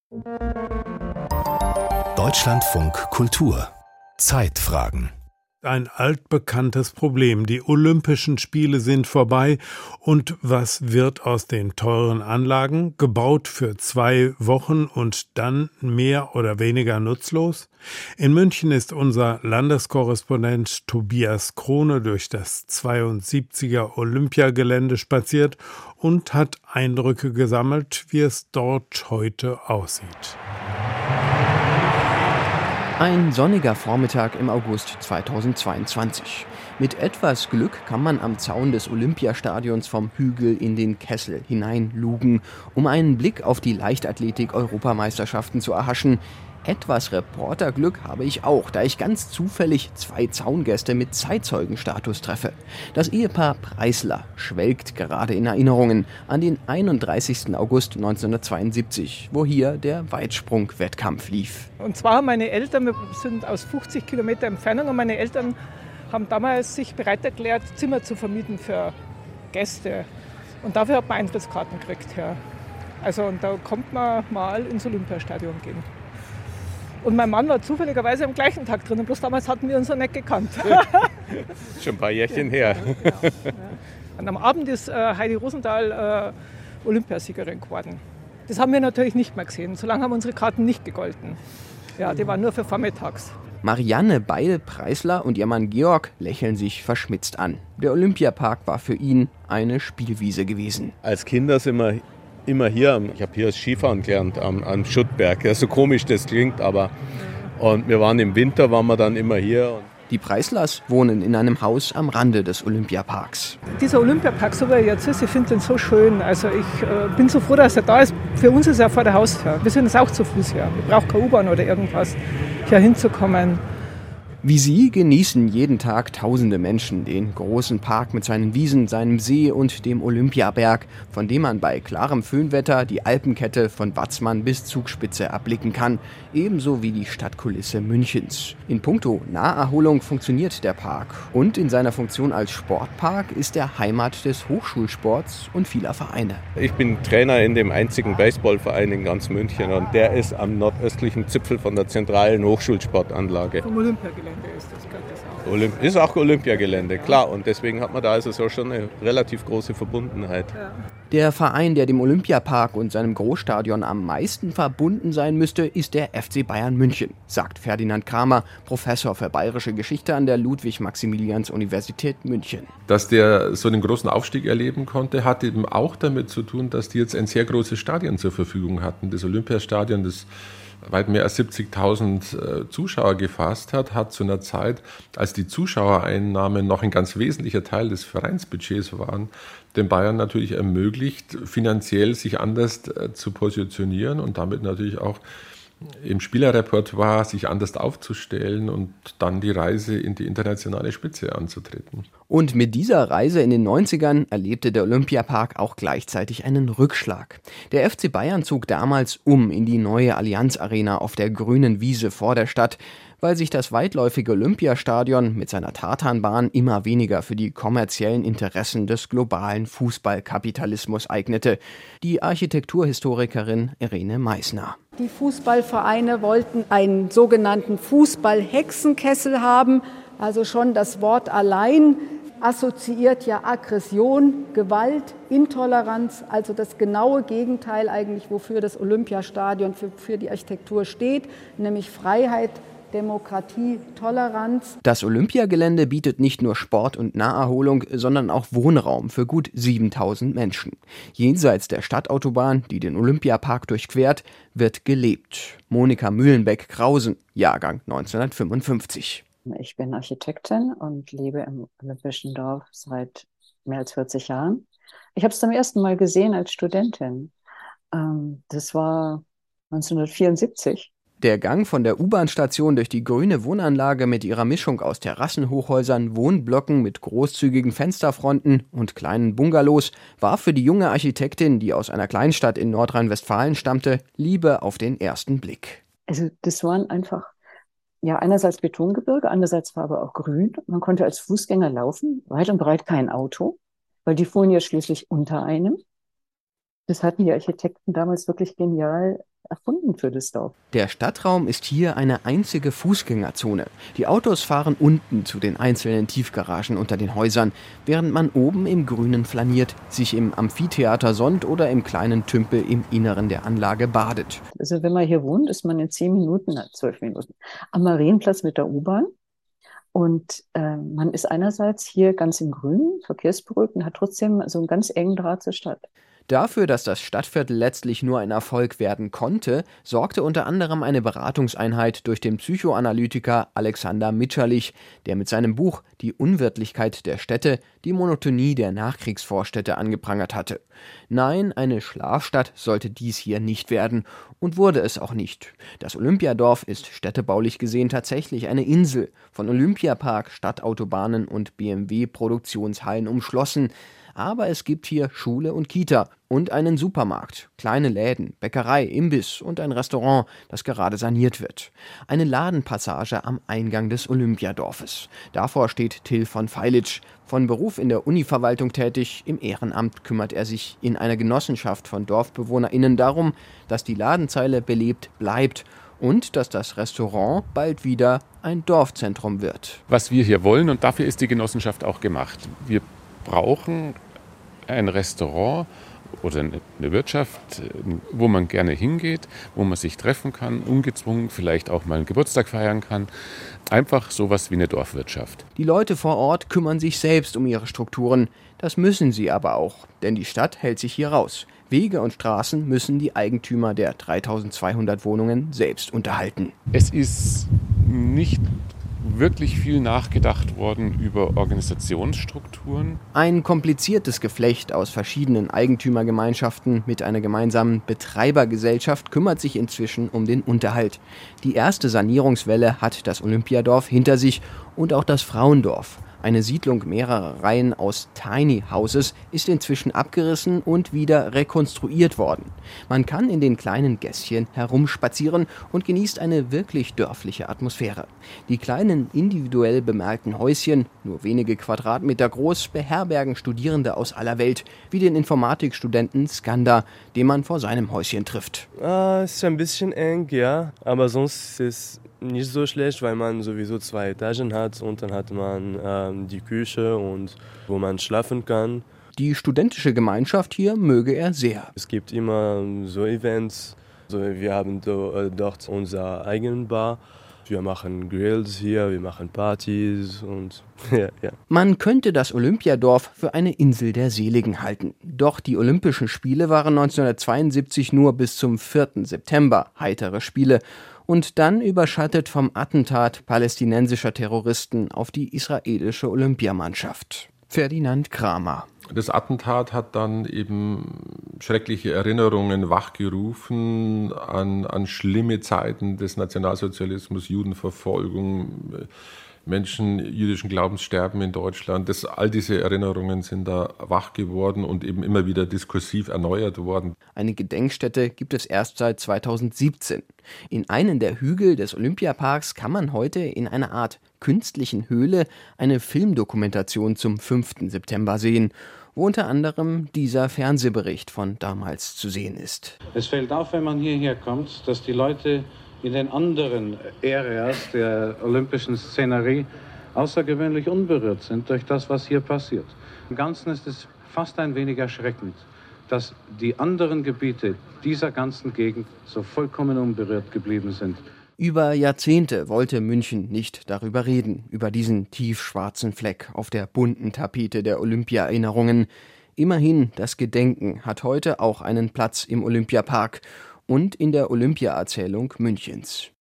Deutschlandfunk Kultur Zeitfragen. Ein altbekanntes Problem. Die Olympischen Spiele sind vorbei. Und was wird aus den teuren Anlagen, gebaut für 2 Wochen und dann mehr oder weniger nutzlos? In München ist unser Landeskorrespondent Tobias Krone durch das 72er Olympiagelände spaziert und hat Eindrücke gesammelt, wie es dort heute aussieht. Ein sonniger Vormittag im August 2022. Mit etwas Glück kann man am Zaun des Olympiastadions vom Hügel in den Kessel hineinlugen, um einen Blick auf die Leichtathletik-Europameisterschaften zu erhaschen. Etwas Reporterglück habe ich auch, da ich ganz zufällig 2 Zaungäste mit Zeitzeugenstatus treffe. Das Ehepaar Preisler schwelgt gerade in Erinnerungen an den 31. August 1972, wo hier der Weitsprung-Wettkampf lief. Und zwar meine Eltern, wir sind aus 50 Kilometer Entfernung, und meine Eltern haben damals sich bereit erklärt, Zimmer zu vermieten für Gäste. Und dafür hat man Eintrittskarten gekriegt. Ja. Also und da kommt man mal ins Olympiastadion gehen. Und mein Mann war zufälligerweise am gleichen Tag drin, bloß damals hatten wir uns noch nicht gekannt. Schon ein paar Jährchen her. Genau, ja. Und am Abend ist Heidi Rosendahl Olympiasiegerin geworden. Das haben wir natürlich nicht mehr gesehen. So lange haben unsere Karten nicht gegolten. Ja, die waren nur für vormittags. Marianne Beil-Preisler und ihr Mann Georg lächeln sich verschmitzt an. Der Olympiapark war für ihn eine Spielwiese gewesen. Als Kinder sind wir immer hier. Ich habe hier das Skifahren gelernt am Schuttberg. Ja, so komisch das klingt, aber und wir waren im Winter, waren wir dann immer hier. Die Preislers wohnen in einem Haus am Rande des Olympiaparks. Dieser Olympiapark, so wie er jetzt ist, ich finde den so schön. Also ich bin so froh, dass er da ist. Für uns ist er vor der Haustür. Wir sind jetzt auch zu Fuß hier. Ich brauche keine U-Bahn oder irgendwas, hier hinzukommen. Wie sie genießen jeden Tag tausende Menschen den großen Park mit seinen Wiesen, seinem See und dem Olympiaberg, von dem man bei klarem Föhnwetter die Alpenkette von Watzmann bis Zugspitze erblicken kann, ebenso wie die Stadtkulisse Münchens. In puncto Naherholung funktioniert der Park und in seiner Funktion als Sportpark ist er Heimat des Hochschulsports und vieler Vereine. Ich bin Trainer in dem einzigen Baseballverein in ganz München und der ist am nordöstlichen Zipfel von der zentralen Hochschulsportanlage. Vom Olympiagelände ist das, gehört das auch. Ist auch Olympiagelände, klar. Und deswegen hat man da also so schon eine relativ große Verbundenheit. Ja. Der Verein, der dem Olympiapark und seinem Großstadion am meisten verbunden sein müsste, ist der FC Bayern München, sagt Ferdinand Kramer, Professor für Bayerische Geschichte an der Ludwig-Maximilians-Universität München. Dass der so einen großen Aufstieg erleben konnte, hat eben auch damit zu tun, dass die jetzt ein sehr großes Stadion zur Verfügung hatten. Das Olympiastadion, das weit mehr als 70.000 Zuschauer gefasst hat zu einer Zeit, als die Zuschauereinnahmen noch ein ganz wesentlicher Teil des Vereinsbudgets waren, den Bayern natürlich ermöglicht, finanziell sich anders zu positionieren und damit natürlich auch im Spielerrepertoire sich anders aufzustellen und dann die Reise in die internationale Spitze anzutreten. Und mit dieser Reise in den 90ern erlebte der Olympiapark auch gleichzeitig einen Rückschlag. Der FC Bayern zog damals in die neue Allianz Arena auf der grünen Wiese vor der Stadt, weil sich das weitläufige Olympiastadion mit seiner Tartanbahn immer weniger für die kommerziellen Interessen des globalen Fußballkapitalismus eignete. Die Architekturhistorikerin Irene Meissner. Die Fußballvereine wollten einen sogenannten Fußballhexenkessel haben. Also schon das Wort allein assoziiert ja Aggression, Gewalt, Intoleranz, also das genaue Gegenteil eigentlich, wofür das Olympiastadion für die Architektur steht, nämlich Freiheit, Demokratie, Toleranz. Das Olympiagelände bietet nicht nur Sport und Naherholung, sondern auch Wohnraum für gut 7.000 Menschen. Jenseits der Stadtautobahn, die den Olympiapark durchquert, wird gelebt. Monika Mühlenbeck-Krausen, Jahrgang 1955. Ich bin Architektin und lebe im Olympischen Dorf seit mehr als 40 Jahren. Ich habe es zum ersten Mal gesehen als Studentin. Das war 1974. Der Gang von der U-Bahn-Station durch die grüne Wohnanlage mit ihrer Mischung aus Terrassenhochhäusern, Wohnblöcken mit großzügigen Fensterfronten und kleinen Bungalows war für die junge Architektin, die aus einer Kleinstadt in Nordrhein-Westfalen stammte, Liebe auf den ersten Blick. Also das waren einfach, ja, einerseits Betongebirge, andererseits war aber auch grün. Man konnte als Fußgänger laufen, weit und breit kein Auto, weil die fuhren ja schließlich unter einem. Das hatten die Architekten damals wirklich genial erfunden für das Dorf. Der Stadtraum ist hier eine einzige Fußgängerzone. Die Autos fahren unten zu den einzelnen Tiefgaragen unter den Häusern, während man oben im Grünen flaniert, sich im Amphitheater sonnt oder im kleinen Tümpel im Inneren der Anlage badet. Also wenn man hier wohnt, ist man in 12 Minuten am Marienplatz mit der U-Bahn. Und man ist einerseits hier ganz im Grünen, verkehrsberuhigt und hat trotzdem so einen ganz engen Draht zur Stadt. Dafür, dass das Stadtviertel letztlich nur ein Erfolg werden konnte, sorgte unter anderem eine Beratungseinheit durch den Psychoanalytiker Alexander Mitscherlich, der mit seinem Buch Die Unwirtlichkeit der Städte die Monotonie der Nachkriegsvorstädte angeprangert hatte. Nein, eine Schlafstadt sollte dies hier nicht werden und wurde es auch nicht. Das Olympiadorf ist städtebaulich gesehen tatsächlich eine Insel, von Olympiapark, Stadtautobahnen und BMW-Produktionshallen umschlossen. Aber es gibt hier Schule und Kita und einen Supermarkt, kleine Läden, Bäckerei, Imbiss und ein Restaurant, das gerade saniert wird. Eine Ladenpassage am Eingang des Olympiadorfes. Davor steht Till von Feilitsch. Von Beruf in der Univerwaltung tätig, im Ehrenamt kümmert er sich in einer Genossenschaft von DorfbewohnerInnen darum, dass die Ladenzeile belebt bleibt und dass das Restaurant bald wieder ein Dorfzentrum wird. Was wir hier wollen, und dafür ist die Genossenschaft auch gemacht. Wir brauchen ein Restaurant oder eine Wirtschaft, wo man gerne hingeht, wo man sich treffen kann, ungezwungen, vielleicht auch mal einen Geburtstag feiern kann. Einfach sowas wie eine Dorfwirtschaft. Die Leute vor Ort kümmern sich selbst um ihre Strukturen. Das müssen sie aber auch, denn die Stadt hält sich hier raus. Wege und Straßen müssen die Eigentümer der 3200 Wohnungen selbst unterhalten. Es ist nicht wirklich viel nachgedacht worden über Organisationsstrukturen. Ein kompliziertes Geflecht aus verschiedenen Eigentümergemeinschaften mit einer gemeinsamen Betreibergesellschaft kümmert sich inzwischen um den Unterhalt. Die erste Sanierungswelle hat das Olympiadorf hinter sich und auch das Frauendorf. Eine Siedlung mehrerer Reihen aus Tiny Houses ist inzwischen abgerissen und wieder rekonstruiert worden. Man kann in den kleinen Gässchen herumspazieren und genießt eine wirklich dörfliche Atmosphäre. Die kleinen individuell bemalten Häuschen, nur wenige Quadratmeter groß, beherbergen Studierende aus aller Welt, wie den Informatikstudenten Skanda, den man vor seinem Häuschen trifft. Es ist ein bisschen eng, ja, aber sonst ist es nicht so schlecht, weil man sowieso 2 Etagen hat und dann hat man die Küche und wo man schlafen kann. Die studentische Gemeinschaft hier möge er sehr. Es gibt immer so Events, wir haben dort unser eigenen Bar. Wir machen Grills hier, wir machen Partys und ja. Man könnte das Olympiadorf für eine Insel der Seligen halten. Doch die Olympischen Spiele waren 1972 nur bis zum 4. September heitere Spiele. Und dann überschattet vom Attentat palästinensischer Terroristen auf die israelische Olympiamannschaft. Ferdinand Kramer. Das Attentat hat dann eben schreckliche Erinnerungen wachgerufen an schlimme Zeiten des Nationalsozialismus, Judenverfolgung, Menschen jüdischen Glaubens sterben in Deutschland. All diese Erinnerungen sind da wach geworden und eben immer wieder diskursiv erneuert worden. Eine Gedenkstätte gibt es erst seit 2017. In einem der Hügel des Olympiaparks kann man heute in einer Art künstlichen Höhle eine Filmdokumentation zum 5. September sehen, wo unter anderem dieser Fernsehbericht von damals zu sehen ist. Es fällt auf, wenn man hierher kommt, dass die Leute in den anderen Areas der olympischen Szenerie außergewöhnlich unberührt sind durch das, was hier passiert. Im Ganzen ist es fast ein wenig erschreckend, dass die anderen Gebiete dieser ganzen Gegend so vollkommen unberührt geblieben sind. Über Jahrzehnte wollte München nicht darüber reden, über diesen tiefschwarzen Fleck auf der bunten Tapete der Olympia-Erinnerungen. Immerhin, das Gedenken hat heute auch einen Platz im Olympiapark und in der Olympia-Erzählung Münchens.